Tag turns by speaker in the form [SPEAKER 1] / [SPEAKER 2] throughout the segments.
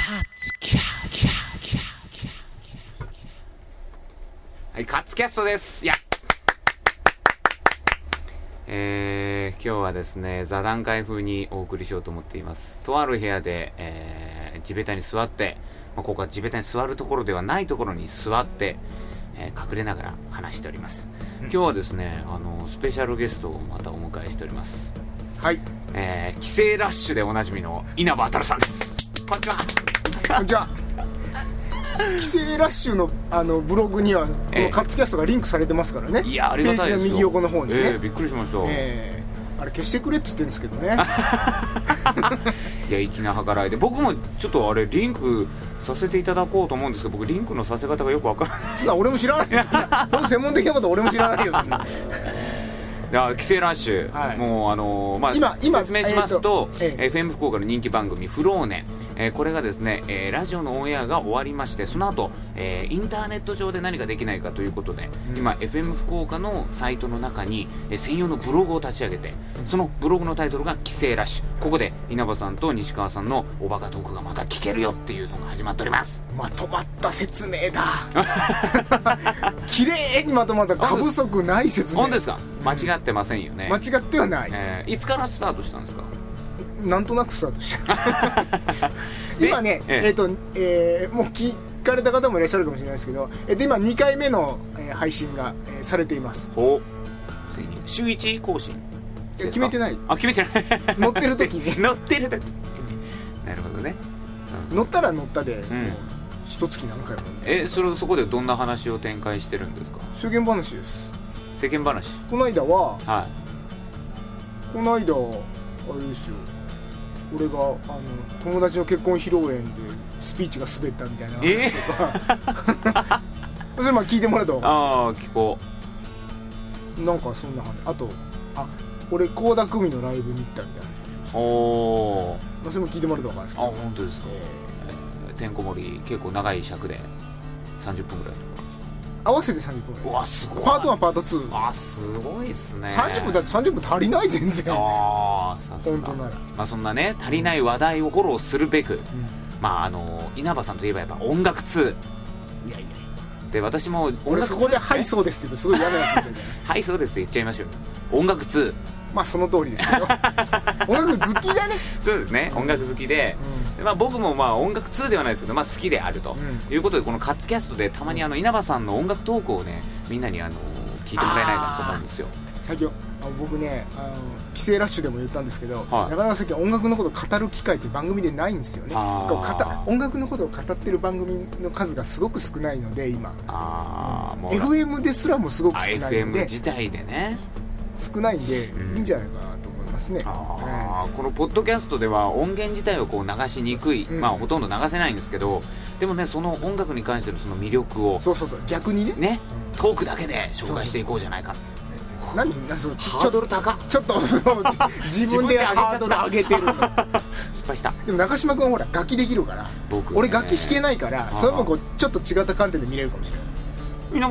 [SPEAKER 1] はい、カツキャストです。今日はですね、座談会風にお送りしようと思っています。とある部屋で、地べたに座って、ここは地べたに座るところではないところに座って、隠れながら話しております。今日はですね、スペシャルゲストをまたお迎えしております。
[SPEAKER 2] はい。
[SPEAKER 1] 帰省ラッシュでおなじみの稲葉あさんです。こんにちは。
[SPEAKER 2] こんにちは。帰省ラッシュのブログにはこのカッツキャストがリンクされてますからね。
[SPEAKER 1] いや、ありがたいですよ。
[SPEAKER 2] ページの右横の方にね。
[SPEAKER 1] びっくりしました。
[SPEAKER 2] あれ消してくれっつってんですけどね。
[SPEAKER 1] いや、粋な計らいで、僕もちょっとあれリンクさせていただこうと思うんですけど、僕リンクのさせ方がよくわからない。
[SPEAKER 2] そんな俺も知らないですよ。その専門的なこと俺も知らないよ。そんな
[SPEAKER 1] 帰省ラッシュ、はい、もう今説明しますと、FM 福岡の人気番組フローネ、これがですね、ラジオのオンエアが終わりまして、その後、インターネット上で何かできないかということで、今 FM 福岡のサイトの中に、専用のブログを立ち上げて、そのブログのタイトルが帰省ラッシュ。ここで稲葉さんと西川さんのおバカトークがまた聞けるよっていうのが始まっております。
[SPEAKER 2] まとまった説明だ。綺麗にまとまった過不足ない説明。
[SPEAKER 1] 本当ですか？間違ってませんよね。
[SPEAKER 2] 間違ってはない。
[SPEAKER 1] いつからスタートしたんですか？
[SPEAKER 2] なんとなくスタートした今ね、もう聞かれた方もいらっしゃるかもしれないですけど、今2回目の、配信が、されています。
[SPEAKER 1] 週1更新
[SPEAKER 2] 決めてない。
[SPEAKER 1] 決めてない
[SPEAKER 2] 乗ってる時に
[SPEAKER 1] 乗ってる時なるほどね。
[SPEAKER 2] 乗ったら乗ったで、もう一月何回も
[SPEAKER 1] そこでどんな話を展開してるんですか？
[SPEAKER 2] 世間話です。
[SPEAKER 1] 世間話。
[SPEAKER 2] この間は、
[SPEAKER 1] はい、
[SPEAKER 2] この間あれですよ、俺が友達の結婚披露宴でスピーチが滑ったみたいな話とか、それ聞いてもらうと。
[SPEAKER 1] 聞こ
[SPEAKER 2] う。なんかそんな話。あと俺倖田來未のライブに行ったみたいな話。それも聞いてもらうと分かるんですけど。
[SPEAKER 1] 本当ですか？てんこ盛り結構長い尺で30分ぐらい
[SPEAKER 2] 合わせて30分ぐらい。
[SPEAKER 1] うわ、すごい。
[SPEAKER 2] パート1パート2。
[SPEAKER 1] すごいっすね。
[SPEAKER 2] 30分だって30分足りない全然。本当なら。
[SPEAKER 1] そんなね、足りない話題をフォローするべく、稲葉さんといえばやっぱ音楽通。
[SPEAKER 2] いやいや。
[SPEAKER 1] で、私も
[SPEAKER 2] 俺そこではいそうですって言うとすごい嫌なやつみたいじゃない。
[SPEAKER 1] はいそうですって言っちゃいましょう。音楽通。
[SPEAKER 2] その通りですけど。音楽好きだね。
[SPEAKER 1] そうですね。音楽好きで、僕も音楽通ではないですけど、好きであるということで、このカッツキャストでたまに稲葉さんの音楽トークをね、みんなに聞いてもらえないかと思うんですよ。
[SPEAKER 2] 最近僕ね、帰省ラッシュでも言ったんですけど、
[SPEAKER 1] はい、
[SPEAKER 2] なかなか最近音楽のことを語る機会って番組でないんですよね。音楽のことを語ってる番組の数がすごく少ないので、今FM ですらもすごく少ないので、
[SPEAKER 1] FM 自体でね
[SPEAKER 2] 少ないんで、いいんじゃないかなと思いますね。
[SPEAKER 1] このポッドキャストでは音源自体を流しにくい、ほとんど流せないんですけど、でもね、その音楽に関してのその魅力を
[SPEAKER 2] 逆にね、
[SPEAKER 1] トークだけで紹介していこうじゃないか。ハードル高っ。
[SPEAKER 2] ちょっと自分でハードル上げてる
[SPEAKER 1] 失敗した。
[SPEAKER 2] でも中島君はほら楽器できるから、俺楽器弾けないから、それもちょっと違った観点で見れるかもしれない。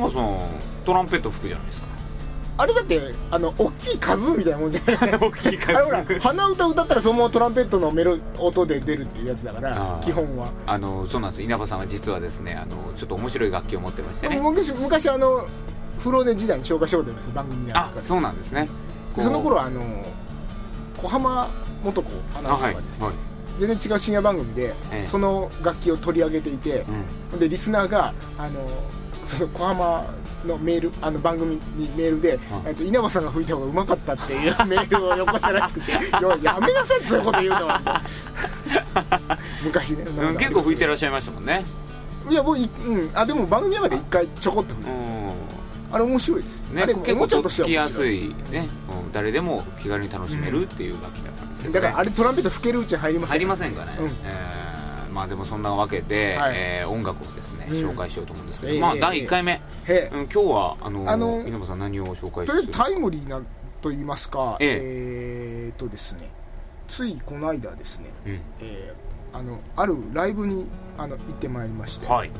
[SPEAKER 1] 稲葉さんトランペット吹くじゃないですか。
[SPEAKER 2] あれだって大きいカズーみたいなもんじゃない。
[SPEAKER 1] 大きいカズー。
[SPEAKER 2] ほら鼻歌歌ったらそのままトランペットの音で出るっていうやつだから、基本は
[SPEAKER 1] そうなんです。稲葉さんは実はですね、ちょっと面白い楽器を持ってましてね。
[SPEAKER 2] 昔フローネ時代に紹介したことあります、番組に。
[SPEAKER 1] そうなんですね。
[SPEAKER 2] その頃小浜素子アナウンサーがですね、全然違う深夜番組でその楽器を取り上げていて、でリスナーがその小浜のメール、番組にメールで、稲葉さんが吹いた方がうまかったっていうメールをよこしたらしくて、やめなさいってそういうこと言うのは昔ね。
[SPEAKER 1] 結構吹いてらっしゃいましたもんね。
[SPEAKER 2] いや、でも番組の中で一回ちょこっと吹いて、あれ面白いです
[SPEAKER 1] ね。結構とっつきやすいね、誰でも気軽に楽しめるっていう楽器だったんですけど、
[SPEAKER 2] だからあれトランペット吹けるうちに入りません。
[SPEAKER 1] 入りませんかね。でもそんなわけで、音楽をですね、紹介しようと思うんですけど、第1回目、今日は稲葉さん何を紹介する？
[SPEAKER 2] タイムリーなと言いますか、ですね、ついこの間ですね、あるライブに行ってまいりまして、それ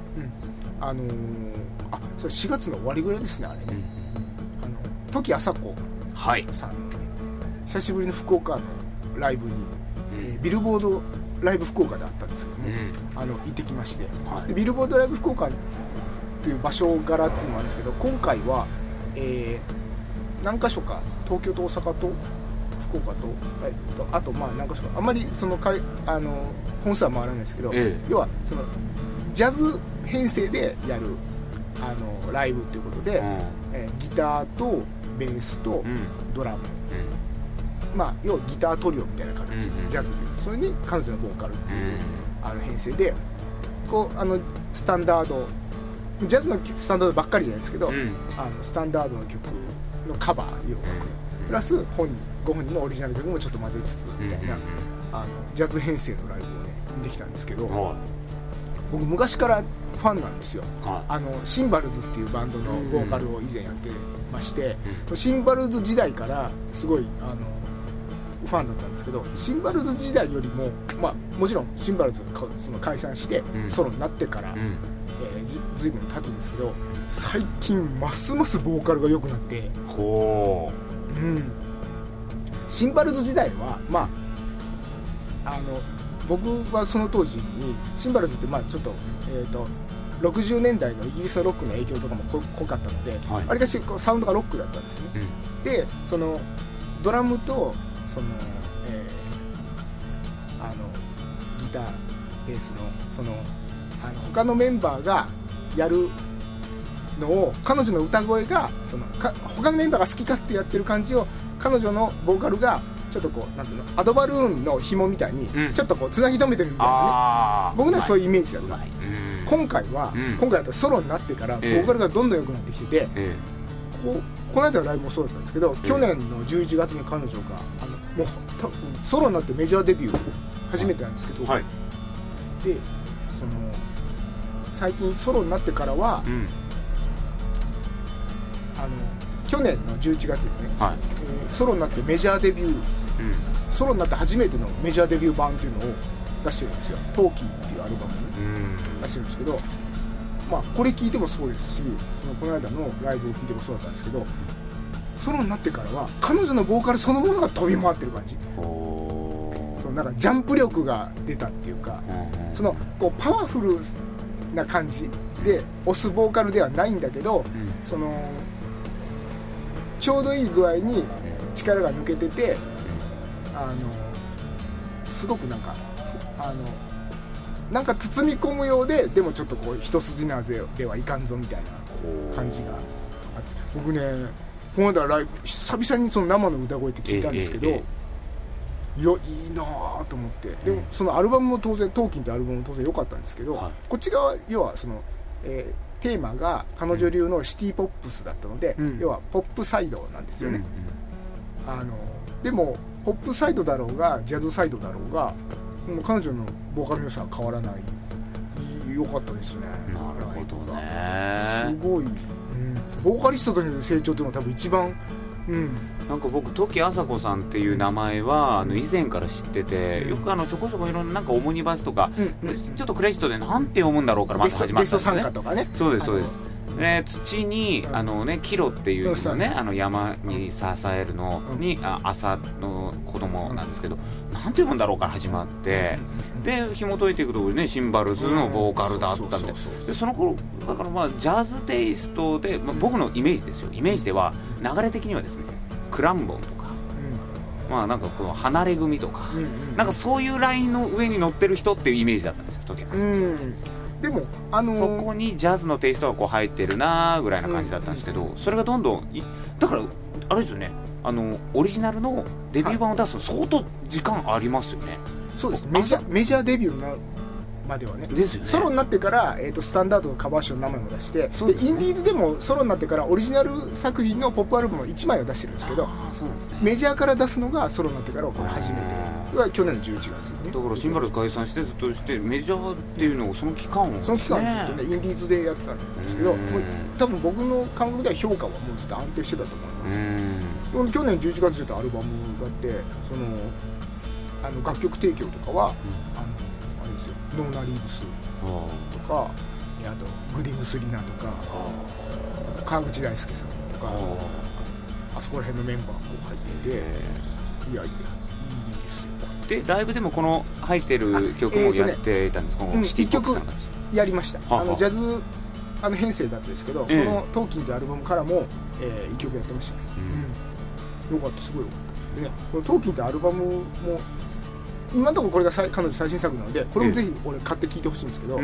[SPEAKER 2] 4月の終わりぐらいですね、あれね、時あさこさん、久しぶりの福岡のライブに、ビルボードライブ福岡であったんですけども、行ってきまして、でビルボードライブ福岡という場所柄っていうのもあるんですけど、今回は、何か所か東京と大阪と福岡と、あと何か所かあんまりその本数は回らないですけど、要はそのジャズ編成でやるライブということで、ギターとベースとドラム、要はギタートリオみたいな形、ジャズでそれに彼女のボーカルっていう編成でこうスタンダードジャズのスタンダードばっかりじゃないですけど、スタンダードの曲のカバー要はプラスご本人のオリジナル曲もちょっと混ぜつつみたいな、ジャズ編成のライブをねできたんですけど、僕昔からファンなんですよ、シンバルズっていうバンドのボーカルを以前やってまして、シンバルズ時代からすごいファンだったんですけど、シンバルズ時代よりも、もちろんシンバルズその解散してソロになってから、ずいぶん経つんですけど、最近ますますボーカルが良くなって、シンバルズ時代は僕はその当時にシンバルズってちょっと60年代のイギリスのロックの影響とかも濃かったので、わりかしサウンドがロックだったんですね、でそのドラムとその、ギターベースのその他のメンバーがやるのを彼女の歌声が他のメンバーが好き勝手やってる感じを彼女のボーカルがちょっとこうなんつうのアドバルーンの紐みたいにちょっとこうつなぎ止めてるみたいなね、僕にはそういうイメージだった。今回だとソロになってからボーカルがどんどん良くなってきてて、この間のライブもそうだったんですけど、去年の11月に彼女がもうソロになってメジャーデビュー初めてなんですけど、でその最近ソロになってからは、去年の11月ですね、ソロになってメジャーデビュー、ソロになって初めてのメジャーデビュー版っていうのを出してるんですよ。トーキーっていうアルバムを、出してるんですけど、これ聴いてもそうですし、この間のライブを聴いてもそうだったんですけど、ソロになってからは彼女のボーカルそのものが飛び回ってる感じ、なんかジャンプ力が出たっていうか、そのこうパワフルな感じで押すボーカルではないんだけど、そのちょうどいい具合に力が抜けてて、すごくなんか包み込むようで、でもちょっとこう一筋縄ではいかんぞみたいな感じがあって、僕ねこの間ライブ久々にその生の歌声って聞いたんですけど、いやいいなと思って、でもそのアルバムも当然トーキンってアルバムも当然良かったんですけど、こっち側要はその、テーマが彼女流のシティポップスだったので、要はポップサイドなんですよね、でもポップサイドだろうがジャズサイドだろうが、もう彼女のボーカルの良さは変わらない、良かったですね。
[SPEAKER 1] なるほどね、
[SPEAKER 2] すごい、ボーカリストとしての成長というのは多分一番、
[SPEAKER 1] なんか僕時あさこさんっていう名前は以前から知ってて、よくちょこちょこいろんななんかオムニバスとか、ちょっとクレジットでなんて読むんだろうからまず始まったんですね。ゲスト参加とかね。そうですそうです。土にキロっていう字のね、山に支えるのに朝の子供なんですけど、なんて読むんだろうから始まって、で紐解いていくとね、シンバルズのボーカルだったんで、その頃だからジャズテイストで、僕のイメージですよ、イメージでは流れ的にはですね、クランボンとか、なんかこの離れ組とか、なんかそういうラインの上に乗ってる人っていうイメージだったんですよ、時は。
[SPEAKER 2] でも
[SPEAKER 1] そこにジャズのテイストがこう入ってるなぐらいな感じだったんですけど、それがどんどんだからあれですよね、オリジナルのデビュー版を出すの相当時間ありますよね。
[SPEAKER 2] そうです、メジャーデビューまではね。
[SPEAKER 1] ですよね。
[SPEAKER 2] ソロになってから、スタンダードのカバー集の名前も出して、でインディーズでもソロになってからオリジナル作品のポップアルバムを1枚を出してるんですけど、
[SPEAKER 1] そうなんですね、
[SPEAKER 2] メジャーから出すのがソロになってからこれ初めてが去年の11月、ね、
[SPEAKER 1] だからシンバルズ解散してずっとしてメジャーっていうのをその期間を、
[SPEAKER 2] その期間ずっとねインディーズでやってたんですけど、もう多分僕の感覚では評価はもうずっと安定してたと思います。去年11月出たアルバムがあって、その楽曲提供とかは、あれですよ、ノーナ・リーブスとか、あとグリムスリナとか、川口大輔さんとか、あそこら辺のメンバーが入っていて、いやいいですよ
[SPEAKER 1] でライブでもこの入ってる曲もやっていたんですか？
[SPEAKER 2] 1曲やりました。ジャズ編成だったんですけど、この「トーキン」というアルバムからも1曲やってましたね。よかった、すごいよかった。でね、この「トーキン」というアルバムも今のところこれが彼女最新作なので、これもぜひ俺買って聴いてほしいんですけど、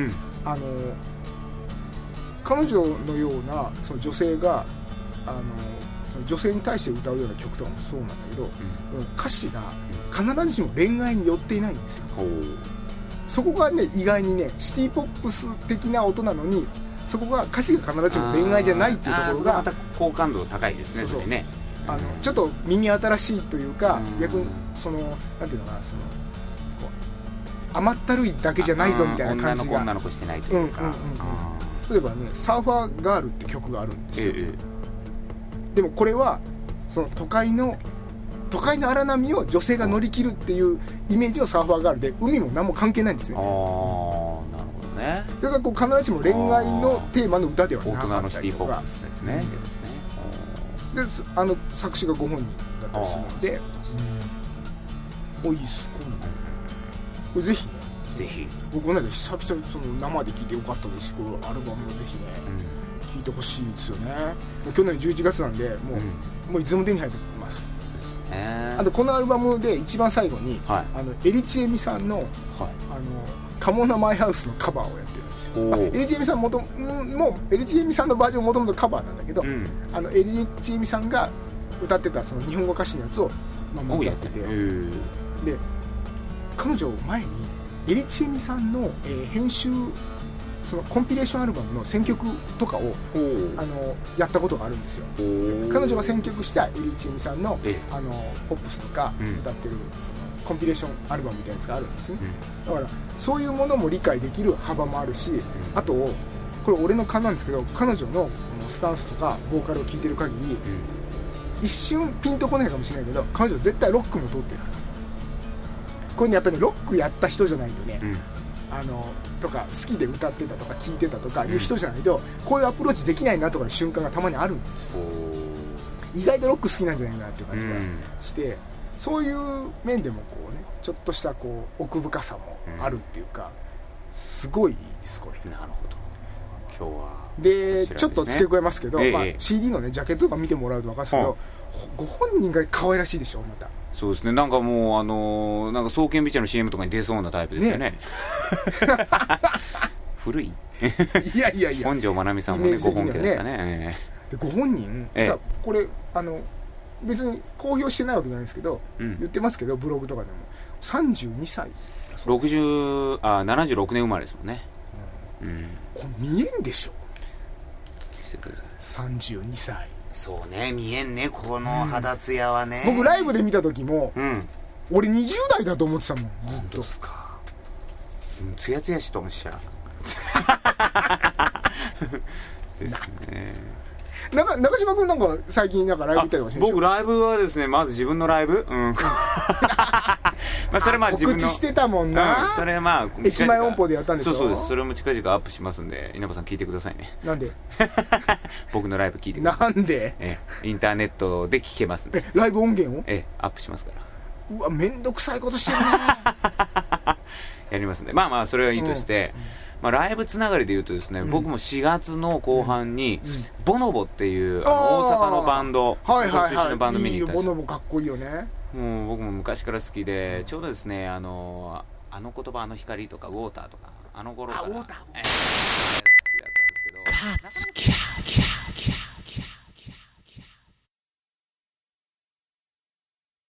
[SPEAKER 2] 彼女のようなその女性がその女性に対して歌うような曲とかもそうなんだけど、歌詞が必ずしも恋愛に寄っていないんですよ。そこがね、意外にね、シティポップス的な音なのに、そこが歌詞が必ずしも恋愛じゃないっていうところが
[SPEAKER 1] また好感度高いですね。それね、
[SPEAKER 2] ちょっと耳新しいというか、逆にそのなんていうのかな、その甘ったるいだけじゃないぞみたいな感じが、
[SPEAKER 1] 女の子してないというか、
[SPEAKER 2] 例えばね、サーファーガールって曲があるんですよ。でもこれはその都会の荒波を女性が乗り切るっていうイメージのサーファーガールで、海も何も関係ないんですよ。
[SPEAKER 1] なるほどね。
[SPEAKER 2] それがこう必ずしも恋愛のテーマの歌ではなかったりとか、
[SPEAKER 1] 大人のシティポップスですね。
[SPEAKER 2] で作詞がご本人だったりするので、いいっす。これぜひね、
[SPEAKER 1] ぜひ
[SPEAKER 2] 僕ね、久々にその生で聴いてよかったですし、このアルバムをぜひね、聴いてほしいですよね。もう去年11月なんで、もういつでも手に入ってます。あとこのアルバムで一番最後に、エリチエミさんのカモナマイハウスのカバーをやってるんですよ。エリチエミさんもエリチエミさんのバージョンもともとカバーなんだけど、エリチエミさんが歌ってたその日本語歌詞のやつをやってて、で彼女前にエリチエミさんの、編集、そのコンピレーションアルバムの選曲とかをやったことがあるんですよ。彼女が選曲したエリチエミさんの、ポップスとか歌ってるそのコンピレーションアルバムみたいなやつがあるんですね。だからそういうものも理解できる幅もあるし、あとこれ俺の勘なんですけど、彼女のこのスタンスとかボーカルを聴いてる限り、一瞬ピンとこないかもしれないけど、彼女は絶対ロックも通ってるはず。これね、やっぱり、ロックやった人じゃないとね、とか好きで歌ってたとか聴いてたとかいう人じゃないと、こういうアプローチできないなとかいう瞬間がたまにあるんです。意外とロック好きなんじゃないかなっていう感じがして、そういう面でもこうね、ちょっとしたこう奥深さもあるっていうか、すごいです、これ。
[SPEAKER 1] なるほど。今日は
[SPEAKER 2] でちょっと付け加えますけど、CD のねジャケットとか見てもらうと分かるんですけど、ご本人が可愛らしいでしょ、また。
[SPEAKER 1] そうですね、なんかもうなんか創建美茶の CM とかに出そうなタイプですよね。古い。
[SPEAKER 2] いやいやいや。
[SPEAKER 1] 本庄まなみさんもね、ご本家ですかね。
[SPEAKER 2] でご本人、これ別に公表してないわけじゃないですけど、言ってますけどブログとかでも32歳。
[SPEAKER 1] 76年生まれですもんね。
[SPEAKER 2] これ見えんでしょ。32歳。
[SPEAKER 1] そうね、見えんね、この肌ツヤはね。
[SPEAKER 2] 僕ライブで見た時も、俺20代だと思ってたもん、ずっと。
[SPEAKER 1] ですか。ツヤツヤしとんしゃ。ですね。
[SPEAKER 2] 中島君なんか最近なんかライブ行ったりとかしました？
[SPEAKER 1] 僕ライブはですね、まず自分のライブ、それ自分の
[SPEAKER 2] 告知してたもんな。
[SPEAKER 1] それ
[SPEAKER 2] 駅前音符でやったんでしょ。
[SPEAKER 1] そうです。それも近々アップしますんで、稲葉さん聞いてくださいね。
[SPEAKER 2] なんで？
[SPEAKER 1] 僕のライブ聞いてください。
[SPEAKER 2] なんで？
[SPEAKER 1] インターネットで聞けますんで。
[SPEAKER 2] ライブ音源を？
[SPEAKER 1] アップしますから。
[SPEAKER 2] うわ、めんどくさいことしてるね。
[SPEAKER 1] やりますんで、それはいいとして、ライブつながりで言うとですね、僕も4月の後半に、ボノボっていう大阪のバンド、
[SPEAKER 2] はいはい
[SPEAKER 1] 出身のバンド見に行ったんですよ。
[SPEAKER 2] ボノボかっこいいよね。
[SPEAKER 1] もう僕も昔から好きで、ちょうどですね、あの言葉、あの光とかウォーターとか、あの頃から好きだったんですけど。